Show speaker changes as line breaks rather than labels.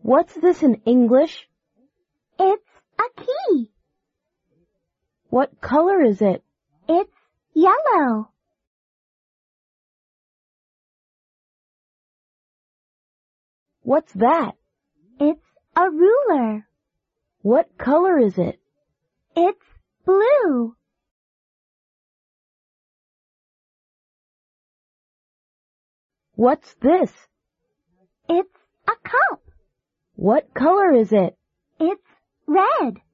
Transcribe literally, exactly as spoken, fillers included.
What's this in English?
It's a key.
What color is it?
It's yellow.
What's that?
It's a ruler.
What color is it?
It's blue.
What's this?
It's a cup.
What color is it?
It's red.